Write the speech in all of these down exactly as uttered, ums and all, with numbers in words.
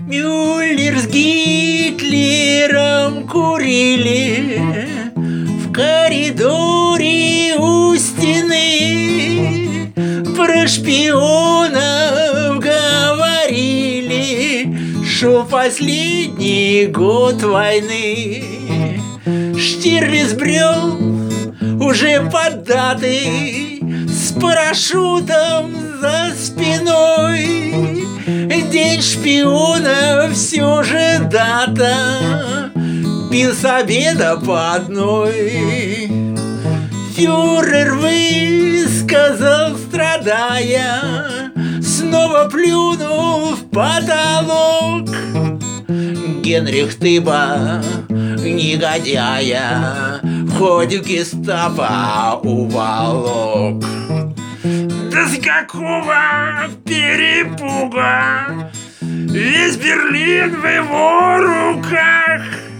Мюллер с Гитлером курили в коридоре у стены. Про шпионов говорили, шел последний год войны. Штирлиц брел уже поддатый, с парашютом за спиной. День шпиона все же дата, пил с обеда по одной. Фюрер высказал, страдая, снова плюнул в потолок. Генрих Тыба, негодяя, в ходе гестапо уволок. Да с какого перепуга весь Берлин в его руках,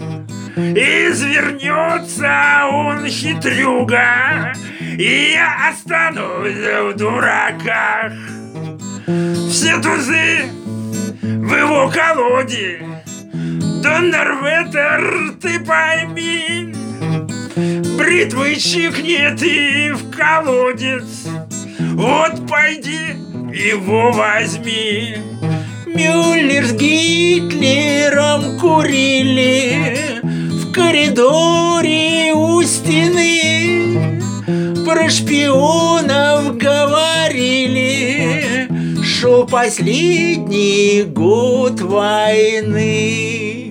извернется он, хитрюга, и я останусь в дураках. Все тузы в его колоде, Доннерветер, ты пойми, бритвой чикнет и в колодец. Вот пойди его возьми. Мюллер с Гитлером курили в коридоре у стены. Про шпионов говорили, шел последний год войны.